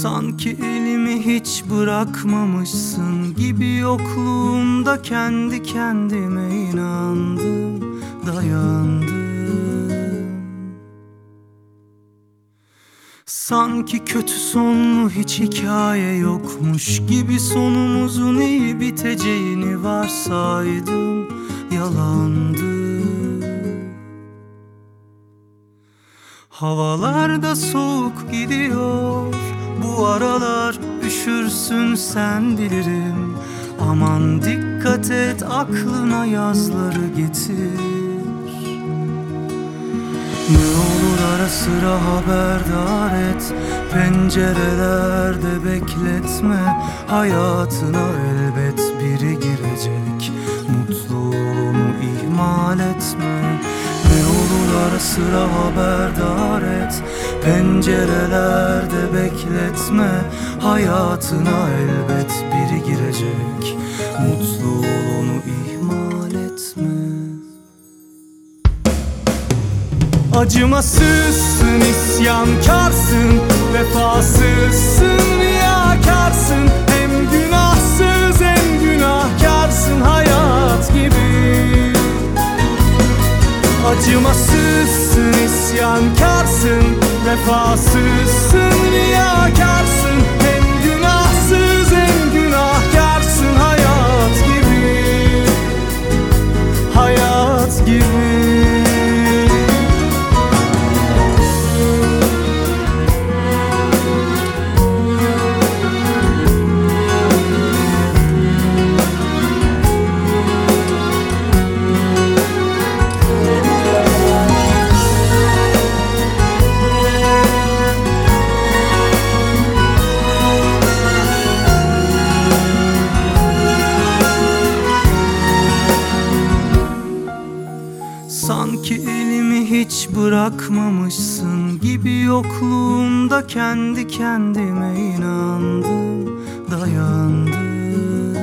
Sanki elimi hiç bırakmamışsın gibi yokluğunda kendi kendime inandım, dayandım. Sanki kötü sonlu hiç hikaye yokmuş gibi sonumuzun iyi biteceğini varsaydım, yalandı. Havalar da soğuk gidiyor, bu aralar üşürsün sen bilirim. Aman dikkat et, aklına yazları getir. Ne olur ara sıra haberdar et, pencerelerde bekletme. Hayatına elbet biri girecek, mutluluğunu ihmal etme. Ne olur ara sıra haberdar et, pencerelerde bekletme. Hayatına elbet biri girecek, mutluluğunu ihmal etme. Acımasızsın, isyankarsın, vefasızsın, riyakarsın. Hem günahsız hem günahkarsın hayat gibi. Acımasızsın, isyankarsın, vefasızsın, riyakarsın. Hem günahsız hem günahkarsın hayat gibi. Hayat gibi. Sanki elimi hiç bırakmamışsın gibi yokluğunda kendi kendime inandım, dayandım.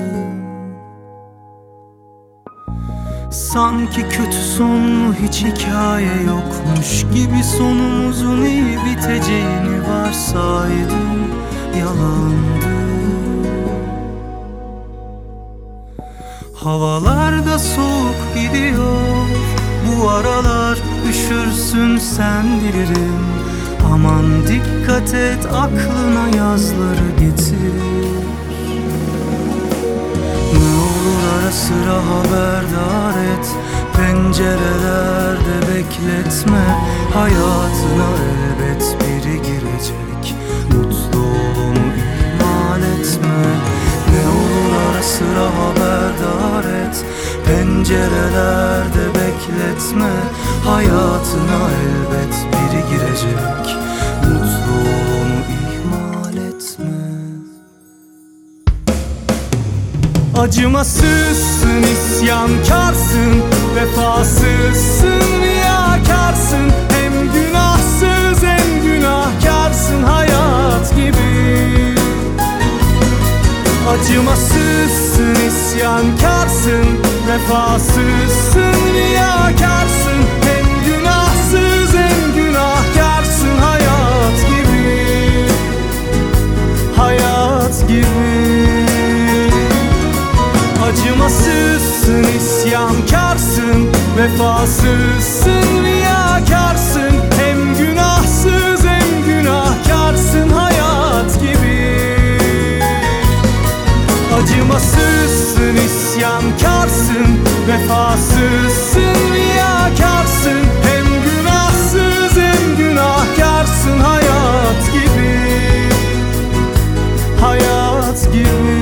Sanki kötü sonlu hiç hikaye yokmuş gibi sonumuzun iyi biteceğini varsaydım, yalandı. Havalar da soğuk gidiyor, bu aralar üşürsün sen bilirim. Aman dikkat et, aklına yazları getir. Ne olur ara sıra haberdar et, pencerelerde bekletme. Hayatına elbet biri girecek, mutluluğunu ihmal etme. Ne olur ara sıra haberdar et, pencerelerde bekletme. Hayatına elbet biri girecek, mutluluğunu ihmal etme. Acımasızsın, isyankarsın, vefasızsın, riyakarsın. Hem günahsız hem günahkarsın hayat gibi. Acımasızsın, isyankarsın, vefasızsın, riyakarsın. Hem günahsız hem günahkarsın hayat gibi. Hayat gibi. Acımasızsın, isyankarsın, vefasızsın, riyakarsın. Hem günahsız hem günahkarsın hayat gibi. Acımasızsın, isyankarsın, vefasızsın, riyakarsın. Hem günahsız hem günahkarsın hayat gibi. Hayat gibi.